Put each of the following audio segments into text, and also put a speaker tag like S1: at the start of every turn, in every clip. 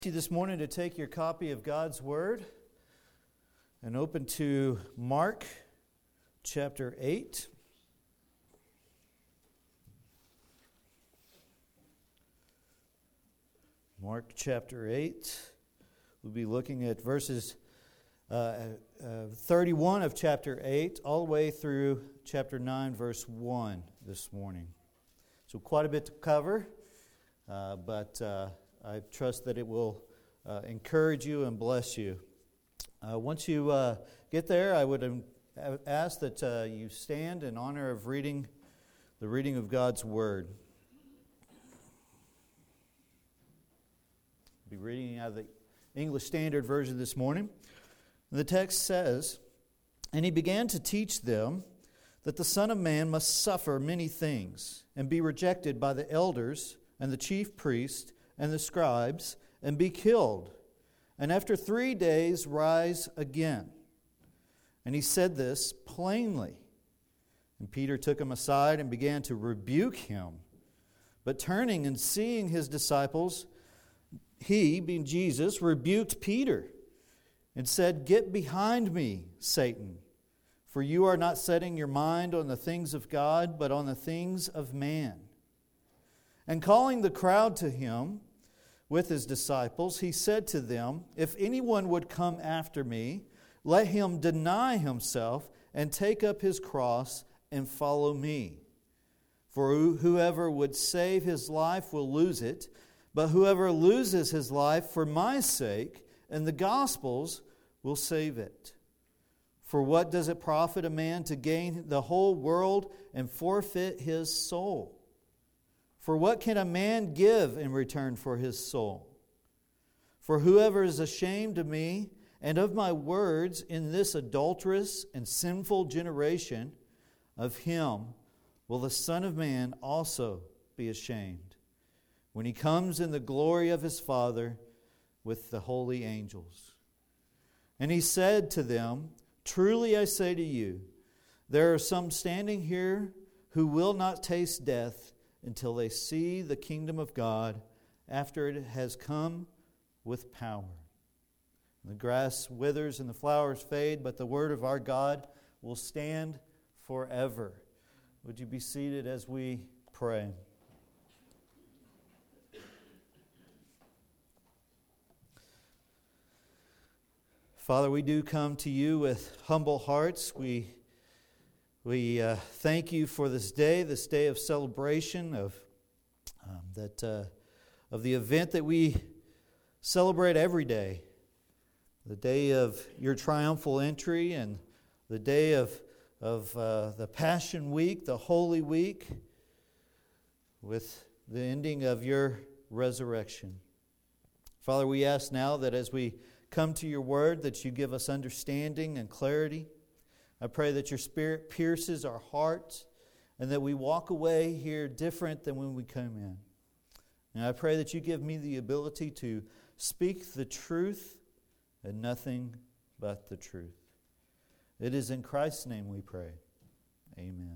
S1: You this morning to take your copy of God's Word and open to Mark chapter 8. Mark chapter 8. We'll be looking at verses 31 of chapter 8 all the way through chapter 9, verse 1 this morning. So quite a bit to cover, but I trust that it will encourage you and bless you. Once you get there, I would ask that you stand in honor of the reading of God's Word. I'll be reading out of the English Standard Version this morning. The text says, "And he began to teach them that the Son of Man must suffer many things, and be rejected by the elders and the chief priests and the scribes, and be killed, and after 3 days rise again." And he said this plainly. And Peter took him aside and began to rebuke him. But turning and seeing his disciples, he, being Jesus, rebuked Peter and said, "Get behind me, Satan, for you are not setting your mind on the things of God, but on the things of man." And calling the crowd to him with his disciples, he said to them, "If anyone would come after me, let him deny himself and take up his cross and follow me. For whoever would save his life will lose it, but whoever loses his life for my sake and the gospel's will save it. For what does it profit a man to gain the whole world and forfeit his soul? For what can a man give in return for his soul? For whoever is ashamed of me and of my words in this adulterous and sinful generation, of him will the Son of Man also be ashamed, when he comes in the glory of his Father with the holy angels." And he said to them, "Truly I say to you, there are some standing here who will not taste death until they see the kingdom of God after it has come with power." The grass withers and the flowers fade, but the word of our God will stand forever. Would you be seated as we pray? Father, we do come to you with humble hearts. We thank you for this day of celebration of the event that we celebrate every day, the day of your triumphal entry and the day of the Passion Week, the Holy Week, with the ending of your resurrection. Father, we ask now that as we come to your word, that you give us understanding and clarity. I pray that your Spirit pierces our hearts and that we walk away here different than when we come in. And I pray that you give me the ability to speak the truth and nothing but the truth. It is in Christ's name we pray. Amen.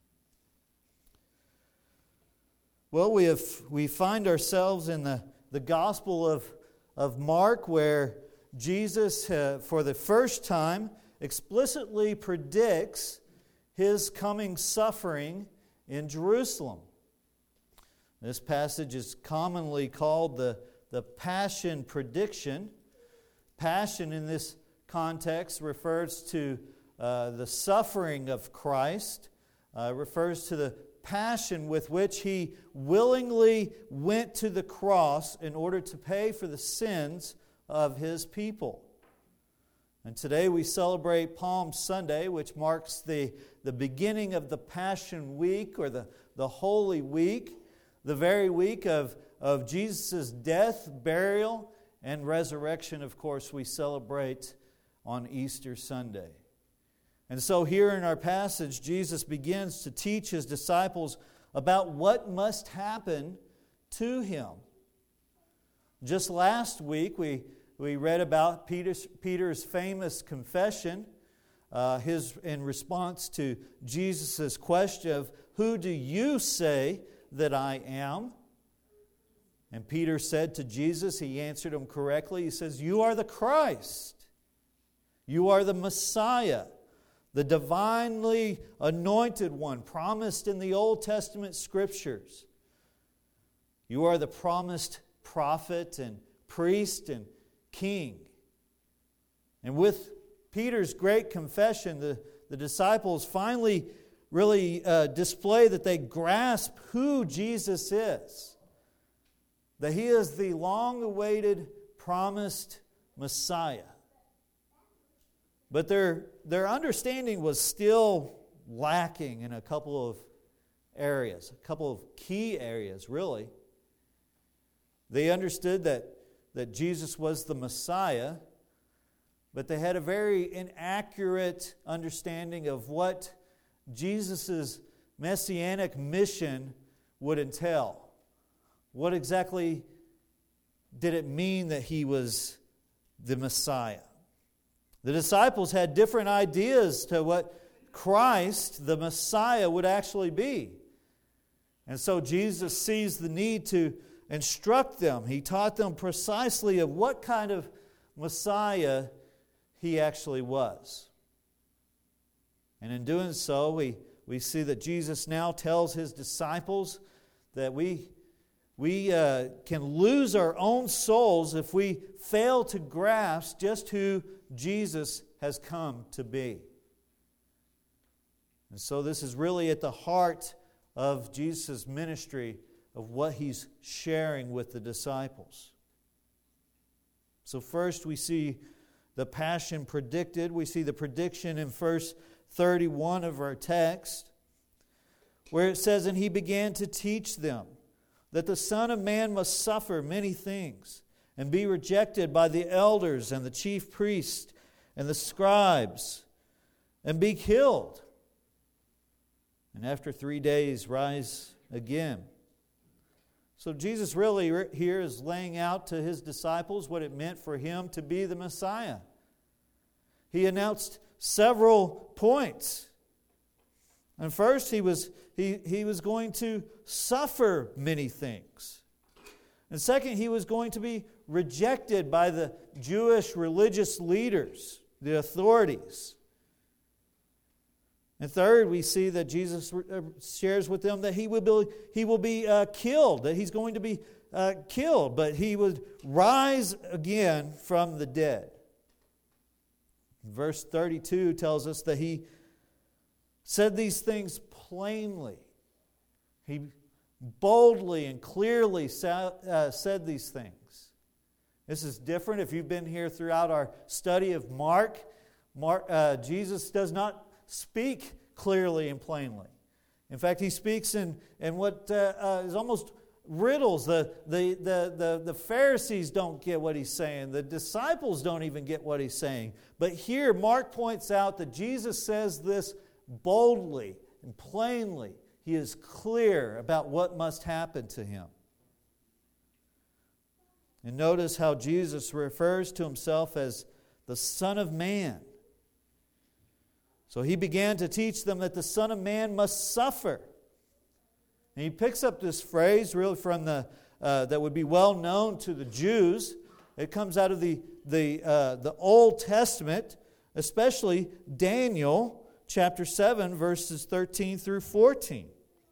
S1: Well, we find ourselves in the Gospel of Mark, where Jesus, for the first time, explicitly predicts his coming suffering in Jerusalem. This passage is commonly called the Passion Prediction. Passion in this context refers to the suffering of Christ, refers to the passion with which he willingly went to the cross in order to pay for the sins of his people. And today we celebrate Palm Sunday, which marks the beginning of the Passion Week, or the Holy Week, the very week of Jesus' death, burial, and resurrection. Of course, we celebrate on Easter Sunday. And so here in our passage, Jesus begins to teach his disciples about what must happen to him. Just last week, we read about Peter's famous confession, in response to Jesus' question of, "Who do you say that I am?" And Peter said to Jesus, he answered him correctly. He says, "You are the Christ. You are the Messiah, the divinely anointed one promised in the Old Testament Scriptures. You are the promised prophet and priest and king." And with Peter's great confession, the disciples finally really display that they grasp who Jesus is. That He is the long-awaited, promised Messiah. But their understanding was still lacking in a couple of areas, a couple of key areas, really. They understood that Jesus was the Messiah, but they had a very inaccurate understanding of what Jesus' messianic mission would entail. What exactly did it mean that He was the Messiah? The disciples had different ideas to what Christ, the Messiah, would actually be. And so Jesus sees the need to instruct them. He taught them precisely of what kind of Messiah He actually was. And in doing so, we see that Jesus now tells His disciples that we can lose our own souls if we fail to grasp just who Jesus has come to be. And so this is really at the heart of Jesus' ministry, of what He's sharing with the disciples. So first we see the passion predicted. We see the prediction in verse 31 of our text, where it says, "And He began to teach them that the Son of Man must suffer many things, and be rejected by the elders and the chief priests and the scribes, and be killed, and after 3 days rise again." So Jesus really here is laying out to His disciples what it meant for Him to be the Messiah. He announced several points. And first, He was going to suffer many things. And second, He was going to be rejected by the Jewish religious leaders, the authorities. And third, we see that Jesus shares with them that He will be killed, that He's going to be killed, but He would rise again from the dead. Verse 32 tells us that He said these things plainly. He boldly and clearly said these things. This is different. If you've been here throughout our study of Mark, Jesus does not speak clearly and plainly. In fact, He speaks in what is almost riddles. The Pharisees don't get what He's saying. The disciples don't even get what He's saying. But here, Mark points out that Jesus says this boldly and plainly. He is clear about what must happen to Him. And notice how Jesus refers to Himself as the Son of Man. So He began to teach them that the Son of Man must suffer. And He picks up this phrase really from that would be well known to the Jews. It comes out of the Old Testament, especially Daniel chapter 7, verses 13 through 14.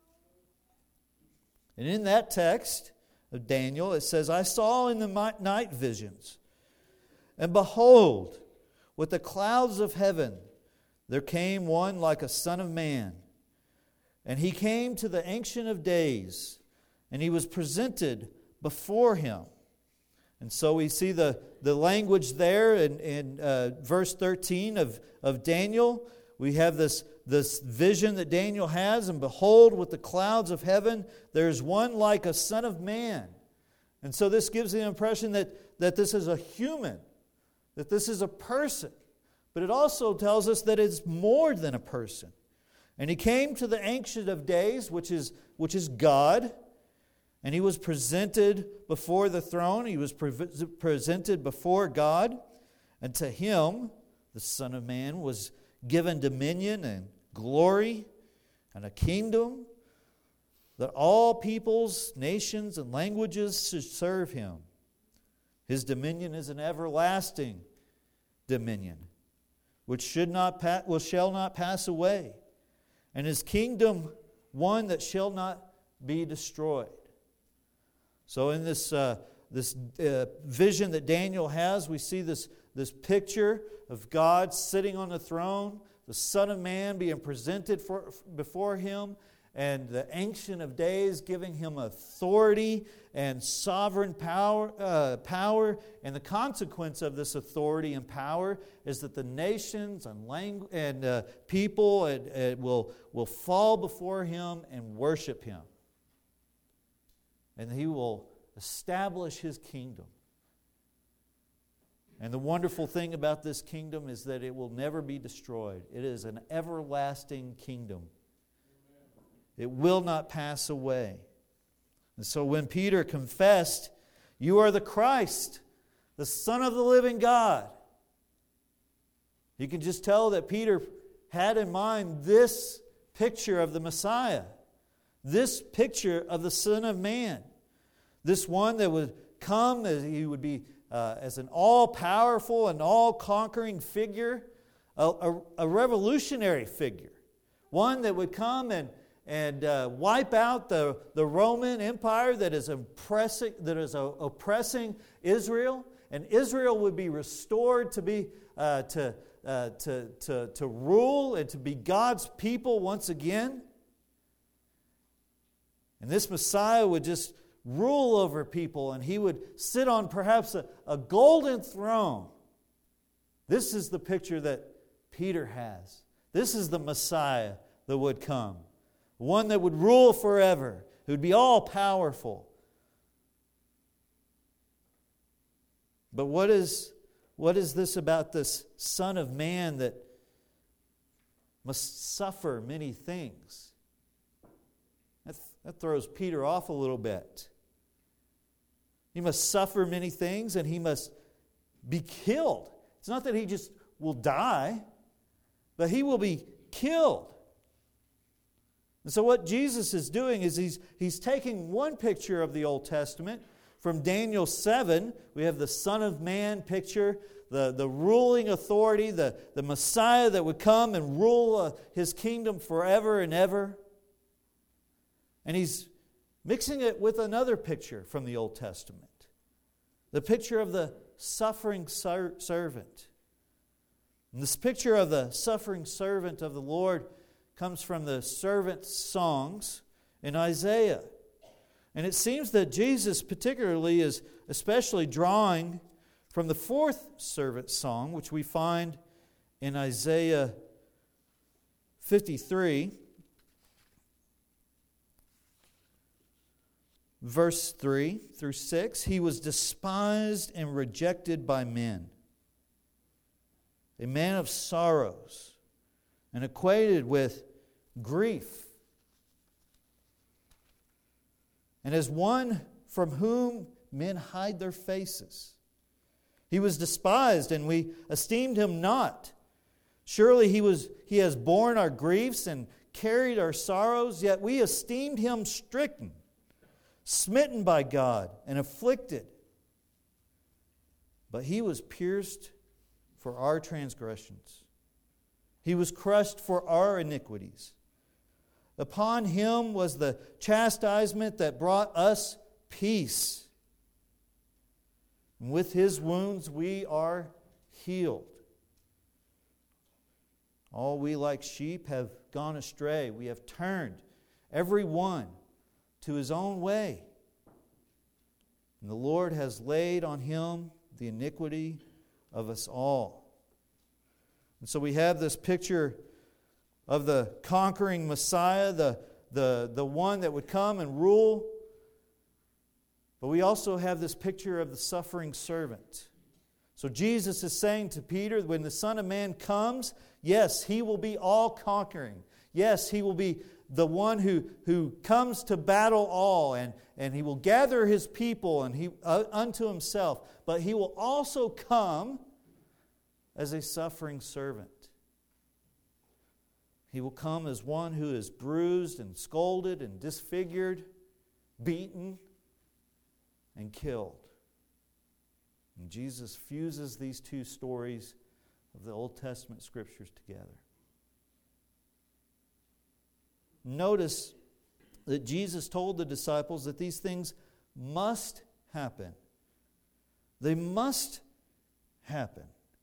S1: And in that text of Daniel, it says, "I saw in the night visions, and behold, with the clouds of heaven, there came one like a son of man. And He came to the Ancient of Days, and He was presented before Him." And so we see the language there in verse 13 of Daniel. We have this vision that Daniel has, and behold, with the clouds of heaven, there is one like a son of man. And so this gives the impression that this is a human, that this is a person. But it also tells us that it's more than a person. And He came to the Ancient of Days, which is God, and He was presented before the throne. He was presented before God, and to Him, the Son of Man, was given dominion and glory and a kingdom that all peoples, nations, and languages should serve him. His dominion is an everlasting dominion, which shall not pass away, and his kingdom one that shall not be destroyed. So in this vision that Daniel has, we see this picture of God sitting on the throne, the Son of Man being presented before him, and the Ancient of Days giving him authority and sovereign power. And the consequence of this authority and power is that the nations and people will fall before him and worship him. And he will establish his kingdom. And the wonderful thing about this kingdom is that it will never be destroyed. It is an everlasting kingdom. It will not pass away. And so when Peter confessed, "You are the Christ, the Son of the living God," you can just tell that Peter had in mind this picture of the Messiah, this picture of the Son of Man, this one that would come as he would be as an all-powerful and all-conquering figure, a revolutionary figure, one that would come and wipe out the Roman Empire that is oppressing Israel, and Israel would be restored to be to rule and to be God's people once again. And this Messiah would just rule over people, and he would sit on perhaps a golden throne. This is the picture that Peter has. This is the Messiah that would come. One that would rule forever, who would be all-powerful. But what is this about this Son of Man that must suffer many things? That throws Peter off a little bit. He must suffer many things, and he must be killed. It's not that he just will die, but he will be killed. And so what Jesus is doing is he's taking one picture of the Old Testament. From Daniel 7, we have the Son of Man picture, the ruling authority, the Messiah that would come and rule his kingdom forever and ever. And he's mixing it with another picture from the Old Testament, the picture of the suffering servant. And this picture of the suffering servant of the Lord comes from the servant songs in Isaiah. And it seems that Jesus particularly is especially drawing from the fourth servant song, which we find in Isaiah 53, verse 3 through 6. He was despised and rejected by men, a man of sorrows and acquainted with grief, and as one from whom men hide their faces. He was despised, and we esteemed him not. Surely he has borne our griefs and carried our sorrows, yet we esteemed him stricken, smitten by God, and afflicted. But he was pierced for our transgressions. He was crushed for our iniquities. Upon him was the chastisement that brought us peace. And with his wounds we are healed. All we like sheep have gone astray. We have turned every one to his own way. And the Lord has laid on him the iniquity of us all. And so we have this picture of the conquering Messiah, the one that would come and rule. But we also have this picture of the suffering servant. So Jesus is saying to Peter, when the Son of Man comes, yes, he will be all-conquering. Yes, he will be the one who comes to battle all, and he will gather his people and unto himself. But he will also come as a suffering servant. He will come as one who is bruised and scolded and disfigured, beaten and killed. And Jesus fuses these two stories of the Old Testament scriptures together. Notice that Jesus told the disciples that these things must happen. They must happen.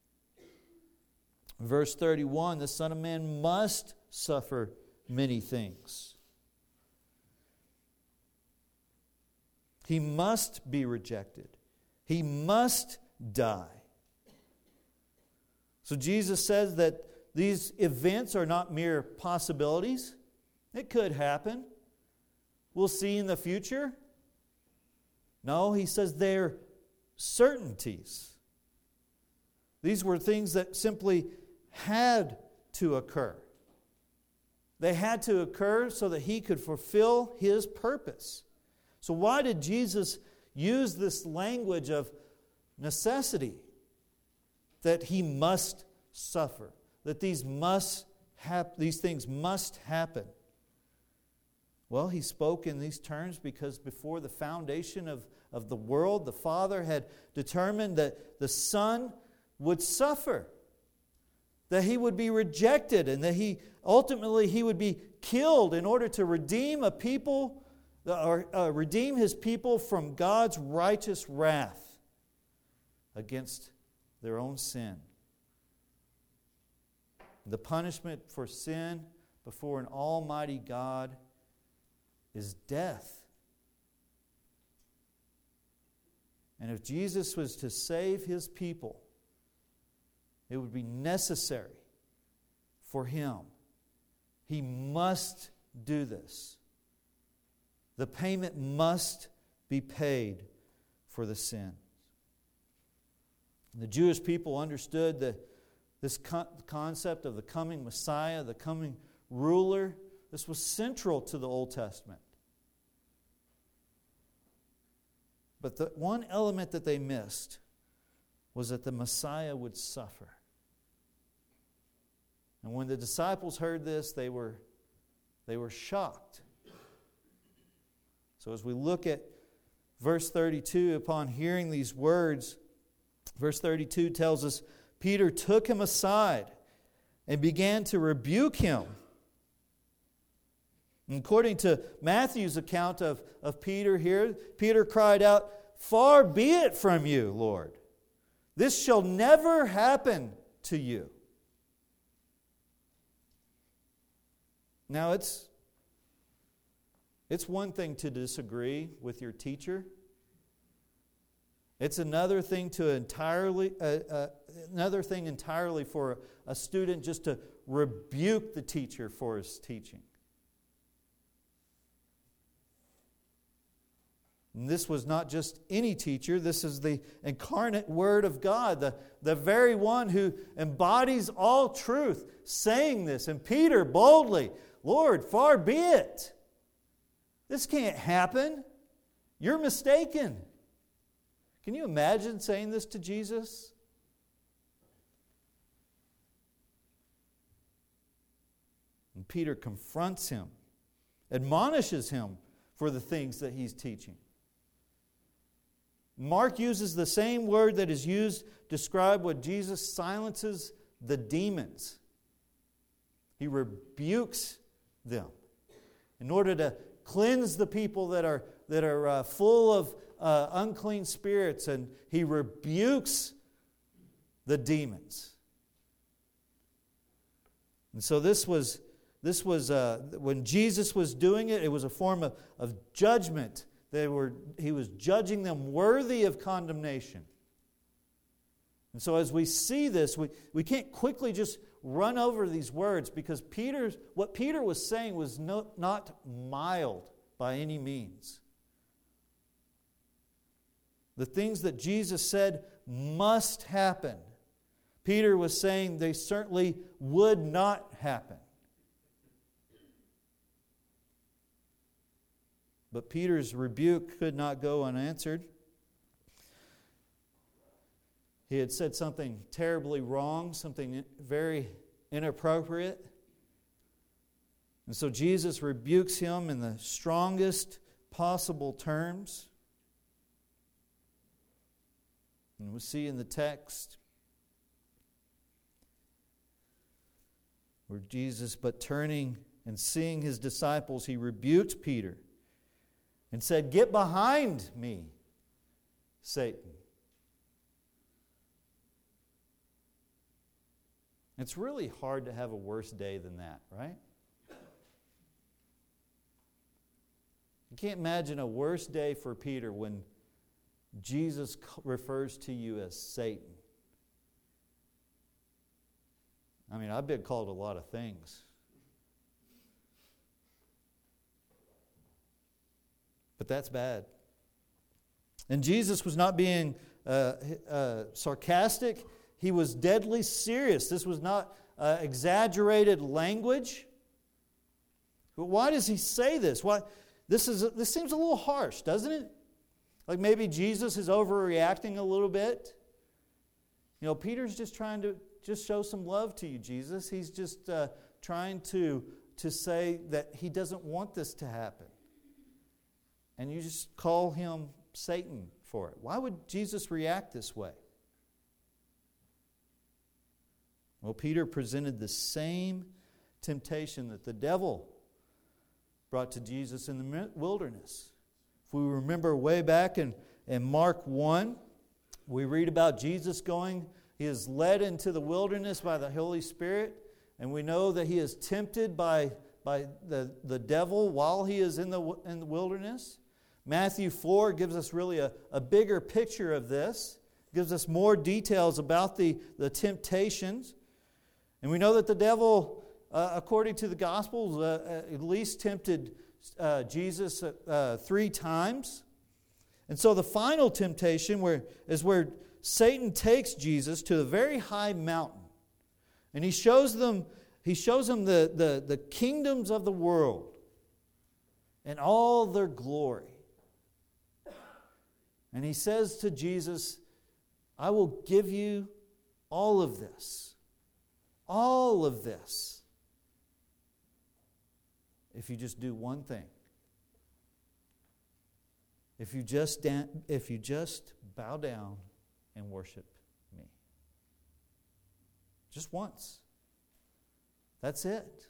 S1: Verse 31, the Son of Man must suffer many things. He must be rejected. He must die. So Jesus says that these events are not mere possibilities. It could happen. We'll see in the future. No, he says they're certainties. These were things that simply had to occur. They had to occur so that he could fulfill his purpose. So why did Jesus use this language of necessity? That he must suffer. That these things must happen. Well, he spoke in these terms because before the foundation of the world, the Father had determined that the Son would suffer. That he would be rejected and that ultimately he would be killed in order to redeem a people, or redeem his people from God's righteous wrath against their own sin. The punishment for sin before an almighty God is death. And if Jesus was to save his people, it would be necessary for him. He must do this. The payment must be paid for the sin. The Jewish people understood this concept of the coming Messiah, the coming ruler. This was central to the Old Testament. But the one element that they missed was that the Messiah would suffer. And when the disciples heard this, they were shocked. So as we look at verse 32, upon hearing these words, verse 32 tells us, Peter took him aside and began to rebuke him. And according to Matthew's account of Peter here, Peter cried out, "Far be it from you, Lord. This shall never happen to you." Now, it's one thing to disagree with your teacher. It's another thing entirely for a student just to rebuke the teacher for his teaching. And this was not just any teacher. This is the incarnate Word of God, the very one who embodies all truth, saying this. And Peter boldly, "Lord, far be it. This can't happen. You're mistaken." Can you imagine saying this to Jesus? And Peter confronts him, admonishes him for the things that he's teaching. Mark uses the same word that is used to describe when Jesus silences the demons. He rebukes them in order to cleanse the people that are full of unclean spirits, and he rebukes the demons. And so this was when Jesus was doing it. It was a form of judgment. He was judging them worthy of condemnation. And so as we see this, we can't quickly just run over these words, because what Peter was saying was not mild by any means. The things that Jesus said must happen, Peter was saying they certainly would not happen. But Peter's rebuke could not go unanswered. He had said something terribly wrong, something very inappropriate. And so Jesus rebukes him in the strongest possible terms. And we see in the text where Jesus, but turning and seeing his disciples, he rebuked Peter and said, "Get behind me, Satan." It's really hard to have a worse day than that, right? You can't imagine a worse day for Peter when Jesus refers to you as Satan. I mean, I've been called a lot of things. But that's bad. And Jesus was not being sarcastic. He was deadly serious. This was not exaggerated language. But why does he say this? Why? This seems a little harsh, doesn't it? Like maybe Jesus is overreacting a little bit. You know, Peter's just trying to just show some love to you, Jesus. He's just trying to say that he doesn't want this to happen. And you just call him Satan for it. Why would Jesus react this way? Well, Peter presented the same temptation that the devil brought to Jesus in the wilderness. If we remember way back in Mark 1, we read about Jesus going, he is led into the wilderness by the Holy Spirit, and we know that he is tempted by the devil while he is in the wilderness. Matthew 4 gives us really a bigger picture of this, gives us more details about the temptations. And we know that the devil, according to the Gospels, at least tempted Jesus 3 times. And so the final temptation is where Satan takes Jesus to a very high mountain. And he shows him the kingdoms of the world and all their glory. And he says to Jesus, "I will give you all of this. All of this. If you just do one thing. If you just bow down and worship me. Just once. That's it.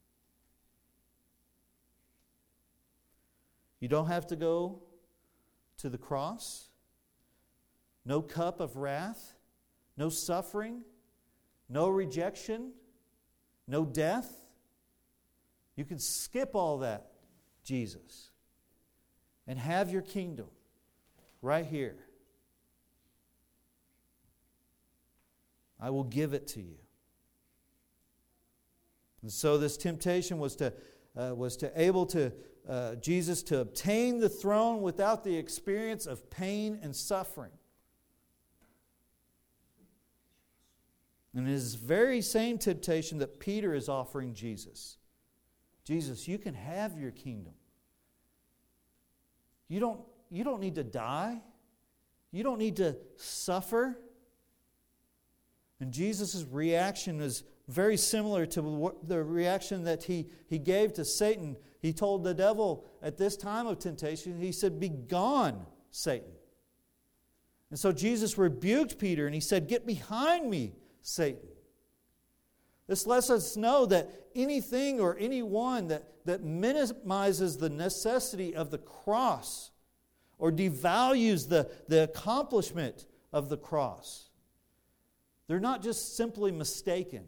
S1: You don't have to go to the cross. No cup of wrath. No suffering. No rejection. No death. You can skip all that, Jesus, and have your kingdom right here. I will give it to you. And so this temptation was to Jesus to obtain the throne without the experience of pain and suffering. And it is the very same temptation that Peter is offering Jesus. Jesus, you can have your kingdom. You don't need to die. You don't need to suffer. And Jesus' reaction is very similar to the reaction that he gave to Satan. He told the devil at this time of temptation, he said, "Be gone, Satan." And so Jesus rebuked Peter and he said, "Get behind me, Satan." This lets us know that anything or anyone that minimizes the necessity of the cross or devalues the accomplishment of the cross, they're not just simply mistaken.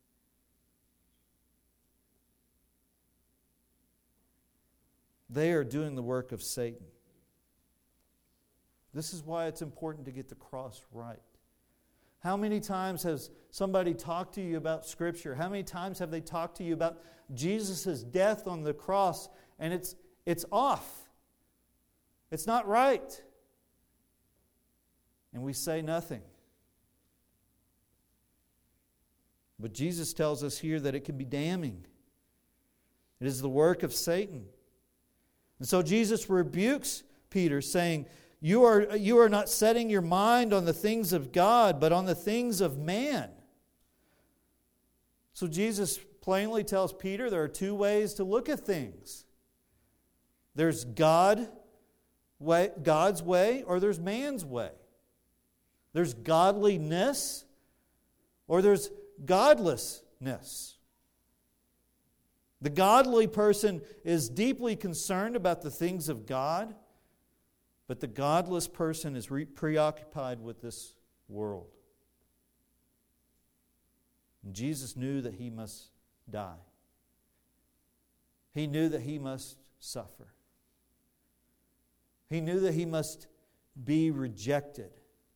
S1: They are doing the work of Satan. This is why it's important to get the cross right. How many times has somebody talked to you about Scripture? How many times have they talked to you about Jesus' death on the cross and it's off? It's not right. And we say nothing. But Jesus tells us here that it can be damning. It is the work of Satan. And so Jesus rebukes Peter, saying, You are not setting your mind on the things of God, but on the things of man. So Jesus plainly tells Peter there are two ways to look at things. There's God's way, or there's man's way. There's godliness, or there's godlessness. The godly person is deeply concerned about the things of God, but the godless person is preoccupied with this world. And Jesus knew that He must die. He knew that He must suffer. He knew that He must be rejected.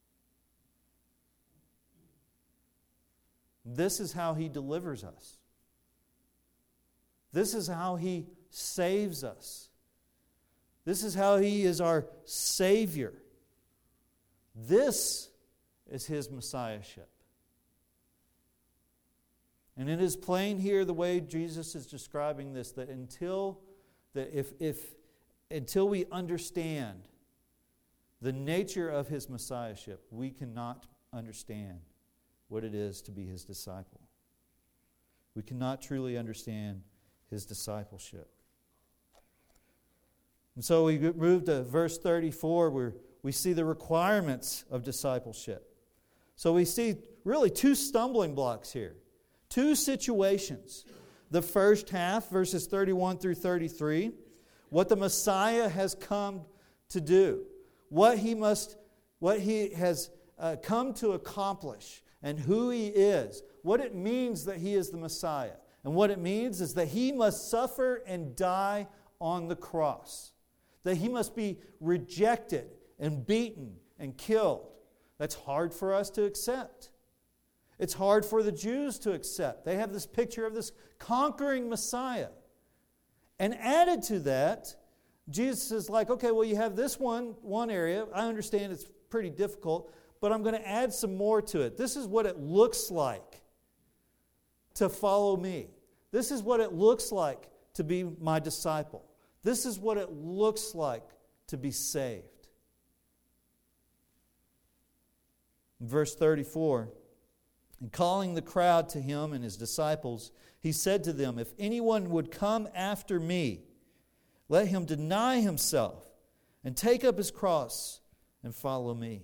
S1: This is how He delivers us. This is how He saves us. This is how He is our Savior. This is His Messiahship. And it is plain here the way Jesus is describing this, that until we understand the nature of His Messiahship, we cannot understand what it is to be His disciple. We cannot truly understand His discipleship. And so we move to verse 34 where we see the requirements of discipleship. So we see really two stumbling blocks here. Two situations. The first half, verses 31 through 33, what the Messiah has come to do, what He has come to accomplish, and who He is, what it means that He is the Messiah. And what it means is that He must suffer and die on the cross. That He must be rejected and beaten and killed. That's hard for us to accept. It's hard for the Jews to accept. They have this picture of this conquering Messiah. And added to that, Jesus is like, okay, well, you have this one area. I understand it's pretty difficult, but I'm going to add some more to it. This is what it looks like to follow me. This is what it looks like to be my disciple. This is what it looks like to be saved. In verse 34, and calling the crowd to Him and His disciples, He said to them, if anyone would come after me, let him deny himself and take up his cross and follow me.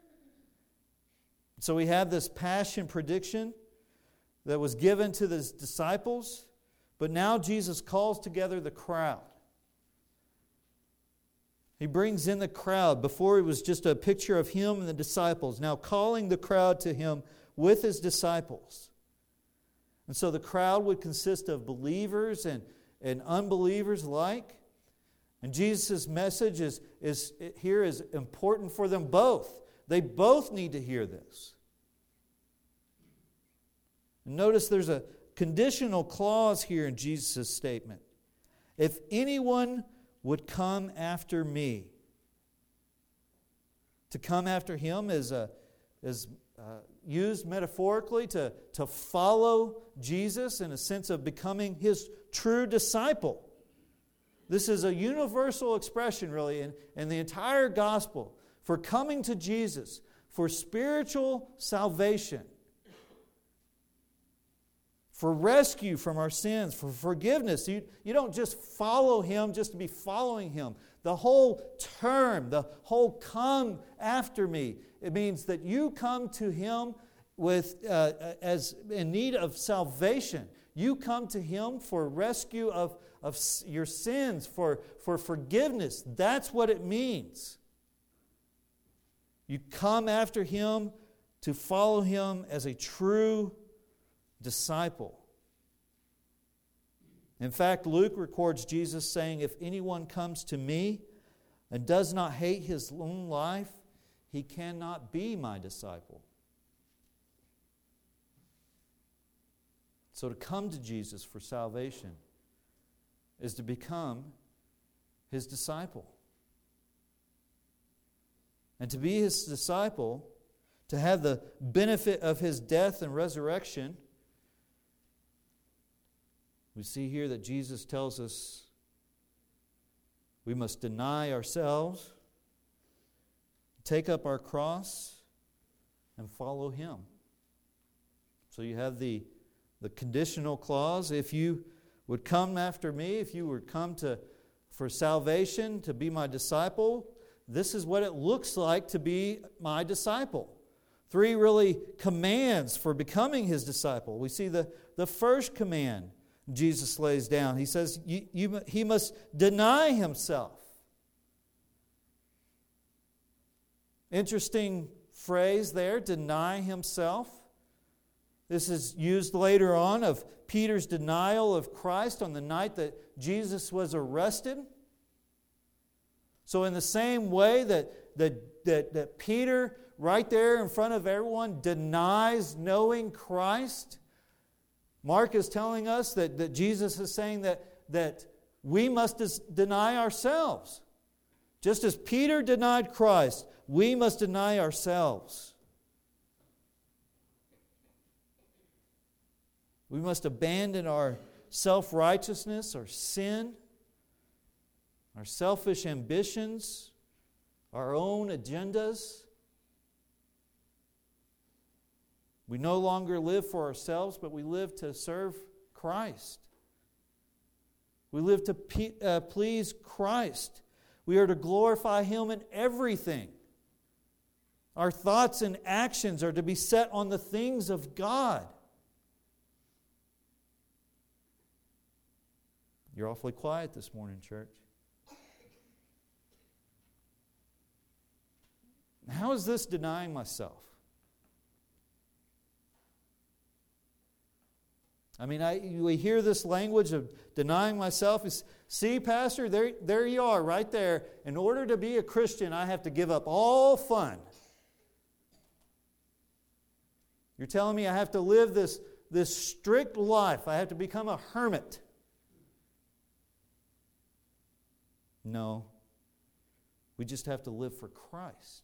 S1: So we have this passion prediction that was given to the disciples, but now Jesus calls together the crowd. He brings in the crowd. Before it was just a picture of Him and the disciples. Now calling the crowd to Him with His disciples. And so the crowd would consist of believers and unbelievers alike. And Jesus' message is important for them both. They both need to hear this. Notice there's a conditional clause here in Jesus' statement. If anyone would come after me. To come after Him is used metaphorically to follow Jesus in a sense of becoming His true disciple. This is a universal expression, really, in the entire gospel for coming to Jesus, for spiritual salvation, for rescue from our sins, for forgiveness. You don't just follow Him just to be following Him. The whole term, the whole come after me, it means that you come to Him as in need of salvation. You come to Him for rescue of your sins, for forgiveness. That's what it means. You come after Him to follow Him as a true disciple. In fact, Luke records Jesus saying, if anyone comes to me and does not hate his own life, he cannot be my disciple. So to come to Jesus for salvation is to become His disciple. And to be His disciple, to have the benefit of His death and resurrection, we see here that Jesus tells us we must deny ourselves, take up our cross, and follow Him. So you have the the conditional clause, if you would come after me, if you would come for salvation, to be my disciple, this is what it looks like to be my disciple. 3 really commands for becoming His disciple. We see the first command Jesus lays down. He says he must deny himself. Interesting phrase there, deny himself. This is used later on of Peter's denial of Christ on the night that Jesus was arrested. So in the same way that Peter, right there in front of everyone, denies knowing Christ, Mark is telling us that Jesus is saying that we must deny ourselves. Just as Peter denied Christ, we must deny ourselves. We must abandon our self-righteousness, our sin, our selfish ambitions, our own agendas. We no longer live for ourselves, but we live to serve Christ. We live to please Christ. We are to glorify Him in everything. Our thoughts and actions are to be set on the things of God. You're awfully quiet this morning, church. How is this denying myself? I mean, we hear this language of denying myself. See, Pastor, there you are, right there. In order to be a Christian, I have to give up all fun. You're telling me I have to live this strict life. I have to become a hermit. No. We just have to live for Christ.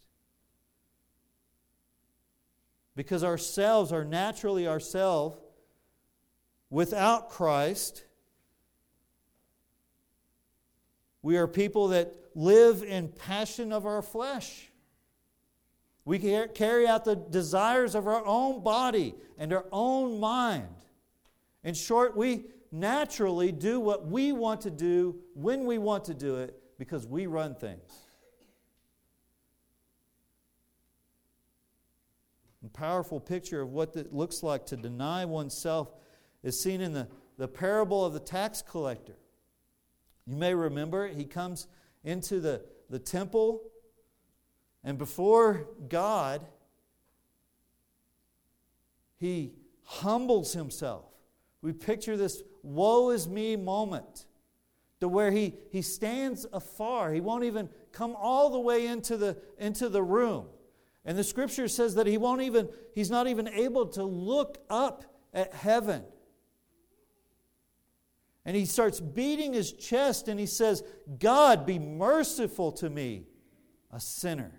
S1: Because ourselves are naturally ourselves. Without Christ, we are people that live in passion of our flesh. We carry out the desires of our own body and our own mind. In short, we naturally do what we want to do when we want to do it because we run things. A powerful picture of what it looks like to deny oneself is seen in the parable of the tax collector. You may remember he comes into the temple, and before God, he humbles himself. We picture this woe is me moment to where he stands afar. He won't even come all the way into the room. And the Scripture says that he's not even able to look up at heaven. And he starts beating his chest and he says, God, be merciful to me, a sinner.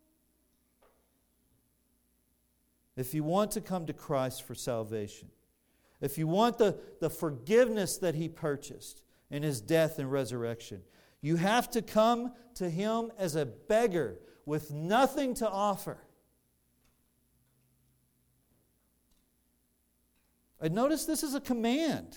S1: If you want to come to Christ for salvation, if you want the forgiveness that He purchased in His death and resurrection, you have to come to Him as a beggar with nothing to offer. And notice this is a command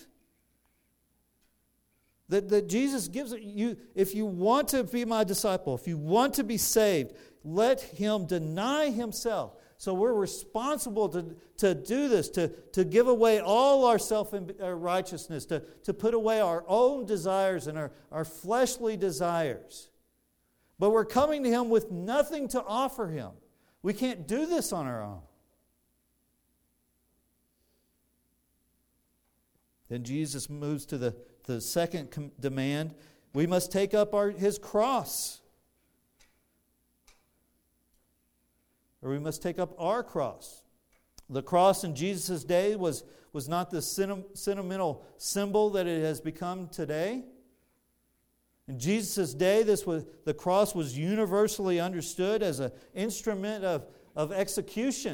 S1: that Jesus gives you. If you want to be my disciple, if you want to be saved, let Him deny Himself. So we're responsible to do this, to give away all our self-righteousness, to put away our own desires and our fleshly desires. But we're coming to Him with nothing to offer Him. We can't do this on our own. Then Jesus moves to the second demand. We must take up His cross. Or we must take up our cross. The cross in Jesus' day was not the sentimental symbol that it has become today. In Jesus' day, the cross was universally understood as an instrument of execution.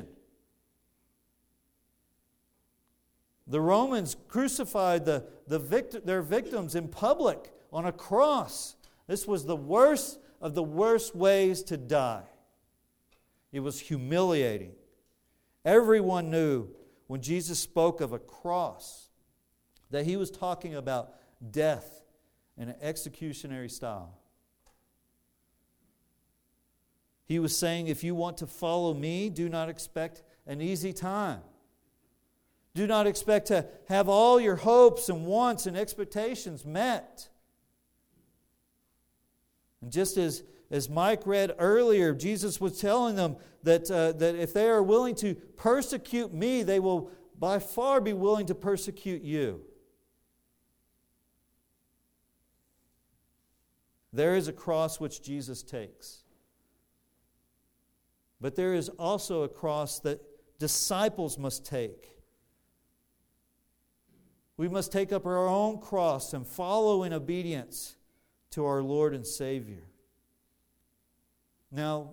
S1: The Romans crucified their victims in public on a cross. This was the worst of the worst ways to die. It was humiliating. Everyone knew when Jesus spoke of a cross, that He was talking about death in an executionary style. He was saying, if you want to follow me, do not expect an easy time. Do not expect to have all your hopes and wants and expectations met. And just as Mike read earlier, Jesus was telling them that if they are willing to persecute me, they will by far be willing to persecute you. There is a cross which Jesus takes. But there is also a cross that disciples must take. We must take up our own cross and follow in obedience to our Lord and Savior. Now,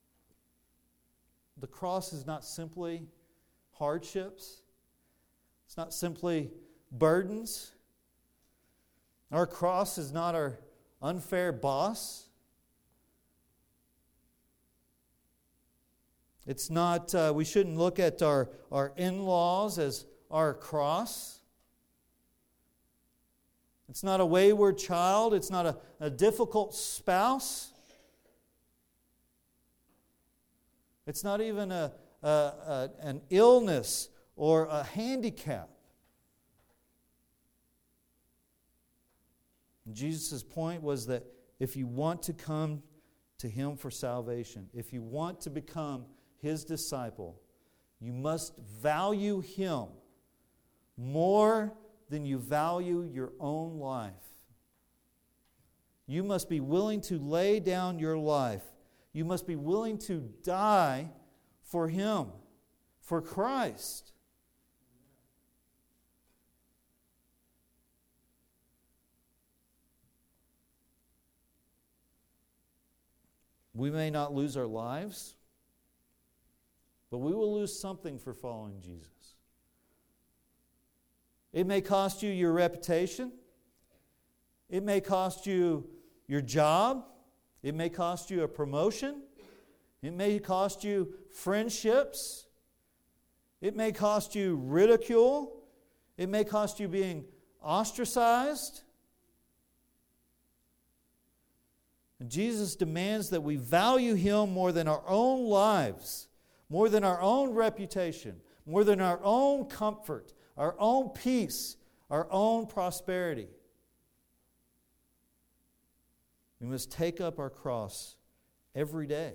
S1: the cross is not simply hardships. It's not simply burdens. Our cross is not our unfair boss. It's not, we shouldn't look at our in-laws as our cross. It's not a wayward child. It's not a difficult spouse. It's not even an illness or a handicap. And Jesus' point was that if you want to come to Him for salvation, if you want to become His disciple, you must value Him more than you value your own life. You must be willing to lay down your life. You must be willing to die for Him, for Christ. We may not lose our lives, but we will lose something for following Jesus. It may cost you your reputation. It may cost you your job. It may cost you a promotion. It may cost you friendships. It may cost you ridicule. It may cost you being ostracized. And Jesus demands that we value Him more than our own lives, more than our own reputation, more than our own comfort, our own peace, our own prosperity. We must take up our cross every day.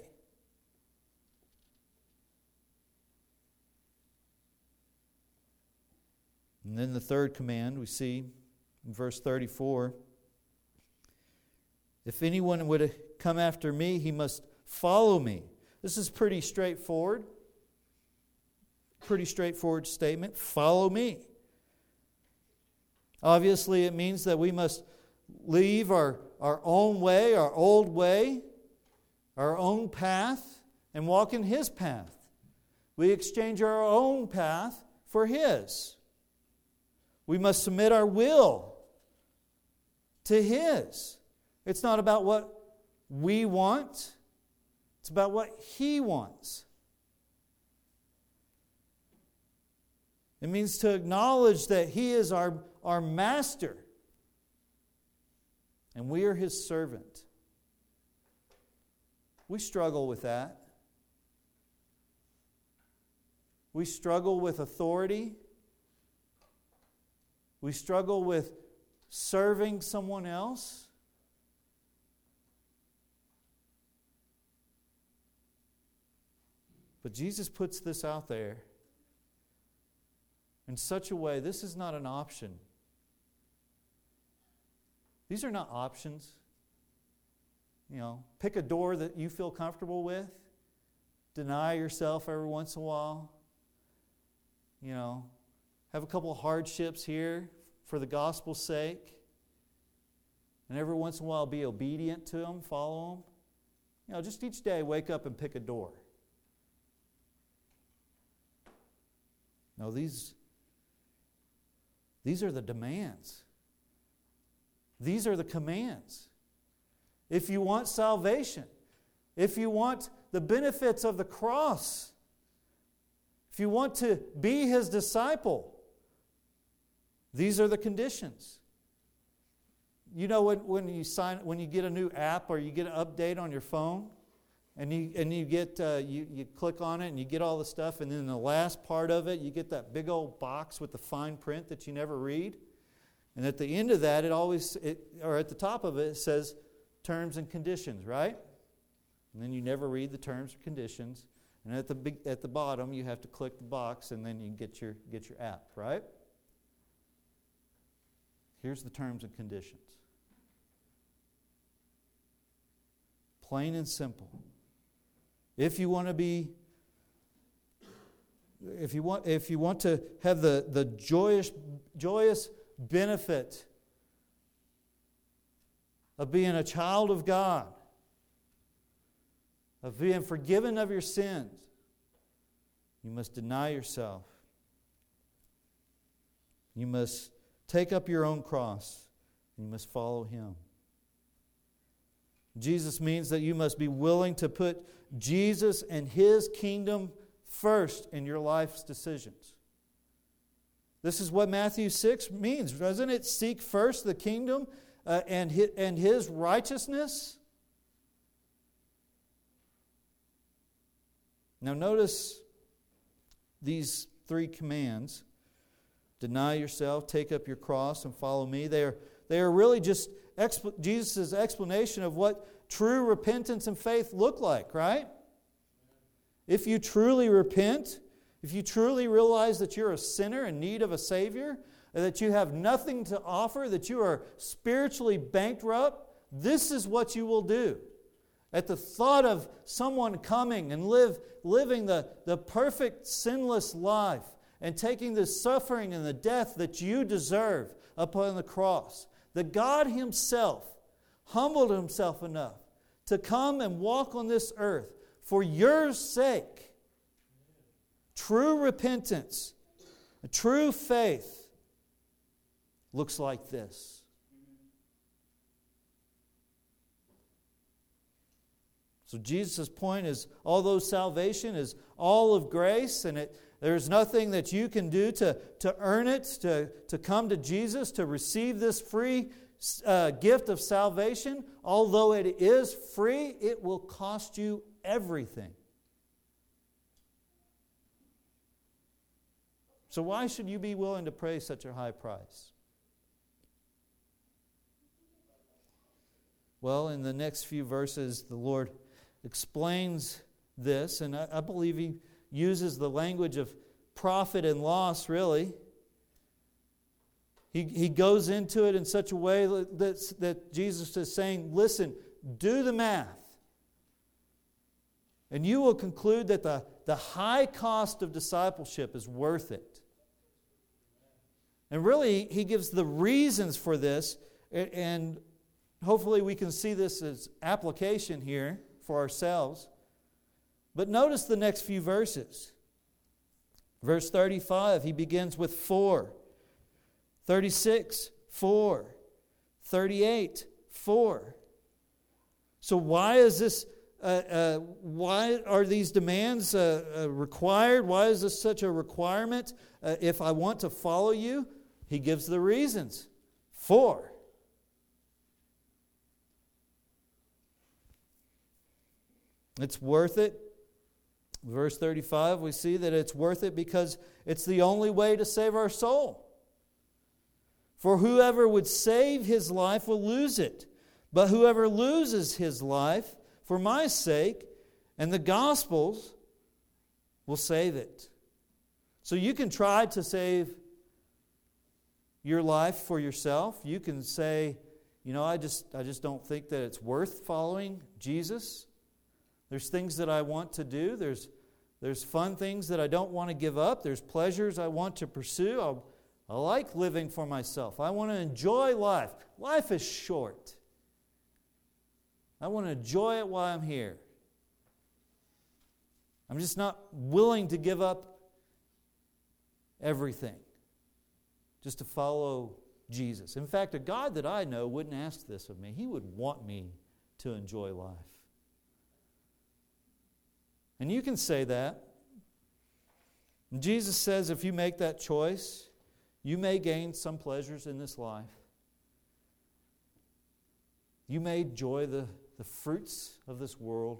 S1: And then the third command we see in verse 34. If anyone would come after me, he must follow me. This is pretty straightforward. Pretty straightforward statement. Follow me. Obviously, it means that we must leave our own way, our old way, our own path, and walk in His path. We exchange our own path for His. We must submit our will to His. It's not about what we want. It's about what He wants. It means to acknowledge that He is our master and we are His servant. We struggle with that. We struggle with authority. We struggle with serving someone else. But Jesus puts this out there in such a way, this is not an option. These are not options. Pick a door that you feel comfortable with. Deny yourself every once in a while. Have a couple of hardships here for the gospel's sake. And every once in a while be obedient to them, follow them. Just each day wake up and pick a door. No, these are the demands. These are the commands. If you want salvation, if you want the benefits of the cross, if you want to be His disciple, these are the conditions. You know when you get a new app or you get an update on your phone, and you get you click on it and you get all the stuff, and then in the last part of it you get that big old box with the fine print that you never read, and at the end of that or at the top of it says terms and conditions, right? And then you never read the terms or conditions, and at the bottom you have to click the box, and then you get your app, right? Here's the terms and conditions. Plain and simple. If you want to have the joyous benefit of being a child of God, of being forgiven of your sins, you must deny yourself. You must take up your own cross, and you must follow Him. Jesus means that you must be willing to put Jesus and His kingdom first in your life's decisions. This is what Matthew 6 means, doesn't it? Seek first the kingdom and His righteousness. Now notice these 3 commands. Deny yourself, take up your cross, and follow me. They are really just Jesus' explanation of what true repentance and faith look like, right? If you truly repent, if you truly realize that you're a sinner in need of a Savior, that you have nothing to offer, that you are spiritually bankrupt, this is what you will do. At the thought of someone coming and living the perfect sinless life and taking the suffering and the death that you deserve upon the cross, that God Himself humbled Himself enough to come and walk on this earth for your sake. True repentance, true faith looks like this. So Jesus' point is, although salvation is all of grace, and there's nothing that you can do to earn it, to come to Jesus, to receive this free gift of salvation, although it is free, it will cost you everything. So why should you be willing to pay such a high price? Well, in the next few verses, the Lord explains this, and I believe He uses the language of profit and loss, really. He goes into it in such a way that Jesus is saying, listen, do the math. And you will conclude that the high cost of discipleship is worth it. And really, He gives the reasons for this, and hopefully we can see this as application here for ourselves. But notice the next few verses. Verse 35, He begins with 4. 36, 4. 38, 4. So why is this? Why are these demands required? Why is this such a requirement? If I want to follow you, He gives the reasons. 4. It's worth it. Verse 35, we see that it's worth it because it's the only way to save our soul. For whoever would save his life will lose it. But whoever loses his life for my sake and the gospel's will save it. So you can try to save your life for yourself. You can say, I just don't think that it's worth following Jesus. There's things that I want to do. There's fun things that I don't want to give up. There's pleasures I want to pursue. I like living for myself. I want to enjoy life. Life is short. I want to enjoy it while I'm here. I'm just not willing to give up everything just to follow Jesus. In fact, a God that I know wouldn't ask this of me. He would want me to enjoy life. And you can say that. And Jesus says if you make that choice, you may gain some pleasures in this life. You may enjoy the fruits of this world.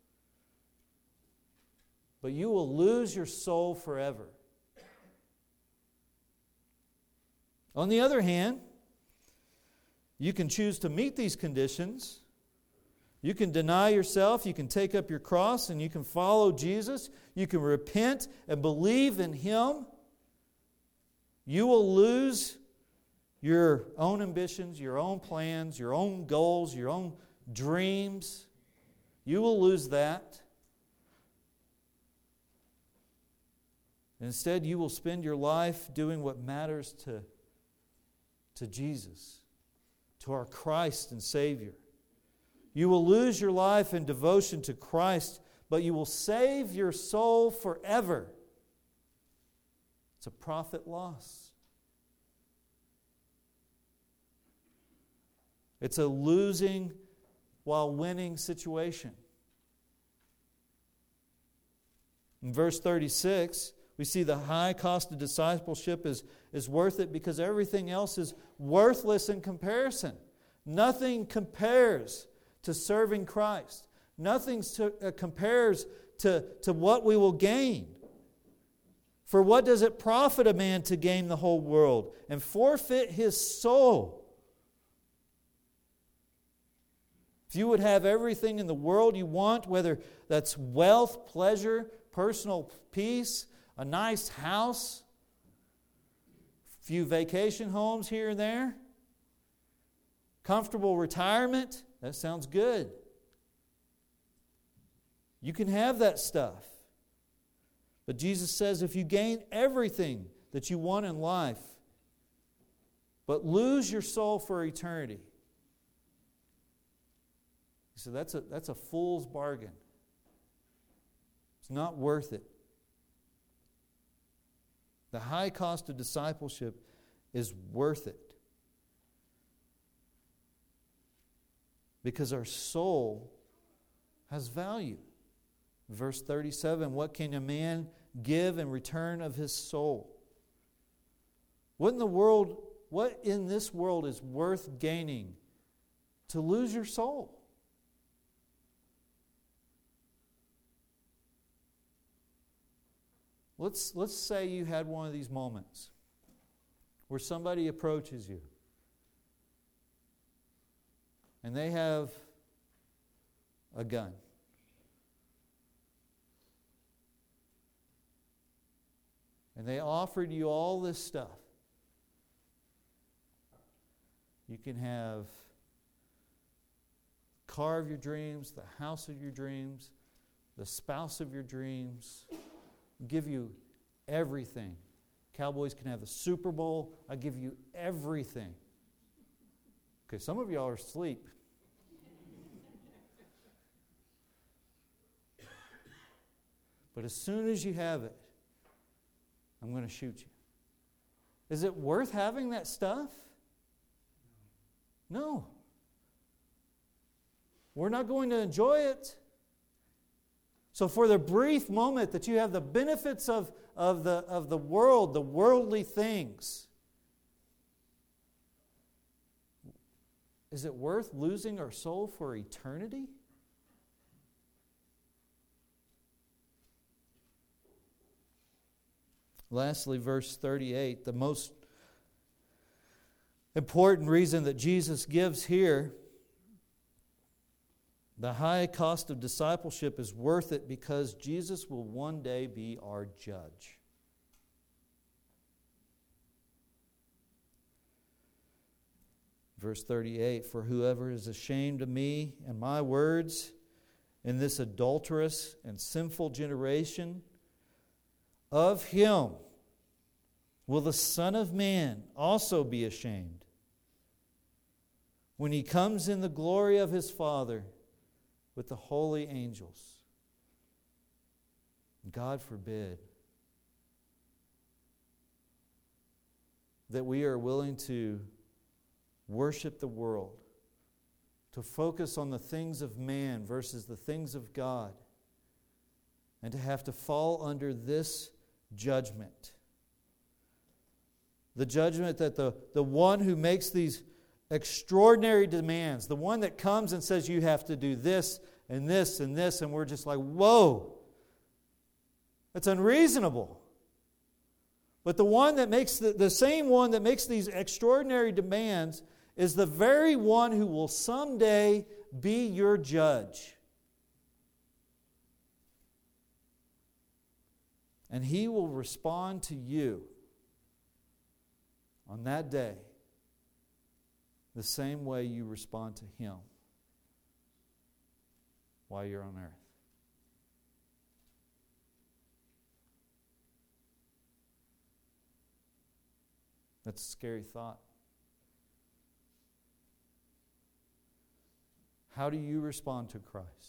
S1: But you will lose your soul forever. On the other hand, you can choose to meet these conditions. You can deny yourself, you can take up your cross, and you can follow Jesus. You can repent and believe in Him. You will lose your own ambitions, your own plans, your own goals, your own dreams. You will lose that. Instead, you will spend your life doing what matters to Jesus, to our Christ and Savior. You will lose your life in devotion to Christ, but you will save your soul forever. It's a profit loss. It's a losing while winning situation. In verse 36, we see the high cost of discipleship is worth it because everything else is worthless in comparison. Nothing compares to serving Christ. Nothing compares to what we will gain. For what does it profit a man to gain the whole world and forfeit his soul? If you would have everything in the world you want, whether that's wealth, pleasure, personal peace, a nice house, a few vacation homes here and there, comfortable retirement, that sounds good. You can have that stuff. But Jesus says if you gain everything that you want in life, but lose your soul for eternity, he said that's a fool's bargain. It's not worth it. The high cost of discipleship is worth it. Because our soul has value. Verse 37, what can a man give in return of his soul? What in this world is worth gaining to lose your soul? Let's say you had one of these moments where somebody approaches you and they have a gun. And they offered you all this stuff. You can have the car of your dreams, the house of your dreams, the spouse of your dreams. Give you everything. Cowboys can have the Super Bowl. I give you everything. Okay, some of y'all are asleep. But as soon as you have it, I'm going to shoot you. Is it worth having that stuff? No. We're not going to enjoy it. So for the brief moment that you have the benefits of the world, the worldly things, is it worth losing our soul for eternity? Lastly, verse 38, the most important reason that Jesus gives here, the high cost of discipleship is worth it because Jesus will one day be our judge. Verse 38, for whoever is ashamed of me and my words in this adulterous and sinful generation, of him will the Son of Man also be ashamed when he comes in the glory of his Father with the holy angels. God forbid that we are willing to worship the world, to focus on the things of man versus the things of God, and to have to fall under this judgment. The judgment that the one who makes these extraordinary demands, the one that comes and says you have to do this and this and this, and we're just like, whoa, that's unreasonable. But the one that makes the same one that makes these extraordinary demands is the very one who will someday be your judge. And He will respond to you on that day the same way you respond to Him while you're on earth. That's a scary thought. How do you respond to Christ?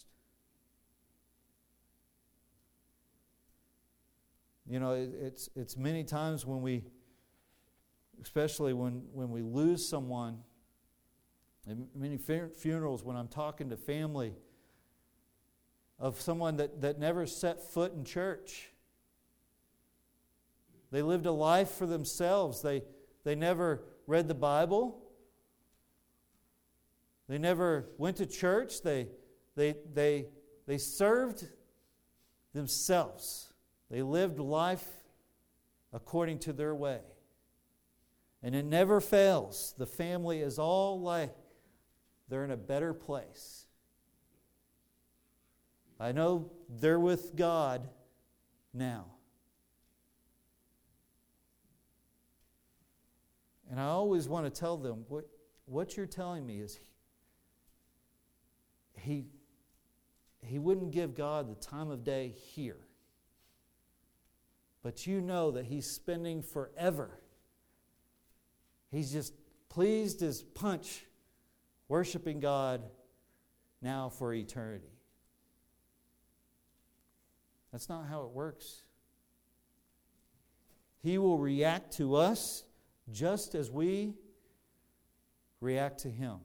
S1: You know, it's many times when we, especially when we lose someone, in many funerals, when I'm talking to family of someone that never set foot in church. They lived a life for themselves. They never read the Bible. They never went to church. They served themselves. They lived life according to their way. And it never fails. The family is all like they're in a better place. I know they're with God now. And I always want to tell them, what you're telling me is he wouldn't give God the time of day here. But you know that He's spending forever. He's just pleased as punch worshiping God now for eternity. That's not how it works. He will react to us just as we react to Him.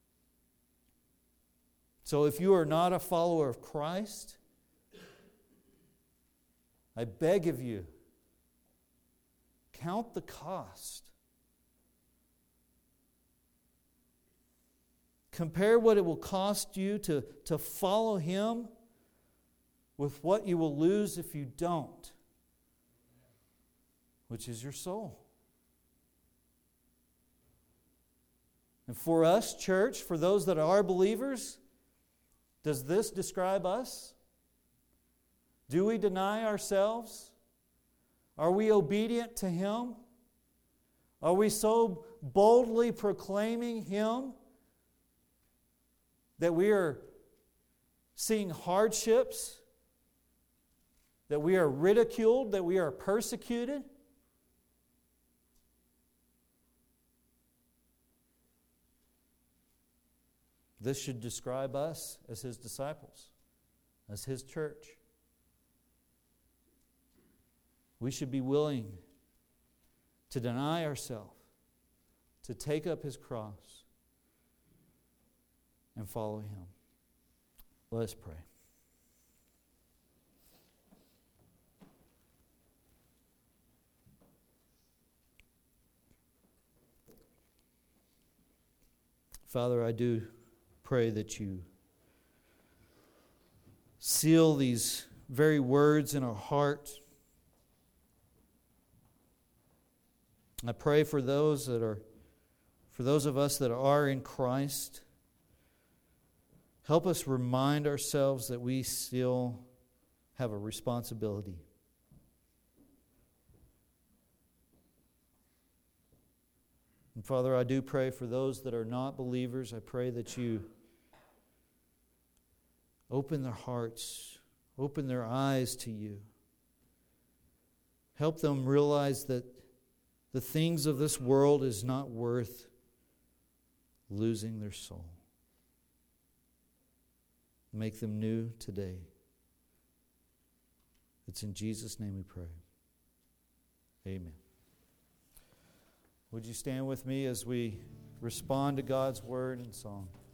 S1: So if you are not a follower of Christ, I beg of you, count the cost. Compare what it will cost you to follow Him with what you will lose if you don't, which is your soul. And for us, church, for those that are believers, does this describe us? Do we deny ourselves? Are we obedient to Him? Are we so boldly proclaiming Him that we are seeing hardships, that we are ridiculed, that we are persecuted? This should describe us as His disciples, as His church. We should be willing to deny ourselves, to take up His cross, and follow Him. Let us pray. Father, I do pray that You seal these very words in our heart. I pray for those of us that are in Christ. Help us remind ourselves that we still have a responsibility. And Father, I do pray for those that are not believers. I pray that You open their hearts, open their eyes to You. Help them realize that the things of this world is not worth losing their soul. Make them new today. It's in Jesus' name we pray. Amen. Would you stand with me as we respond to God's word in song?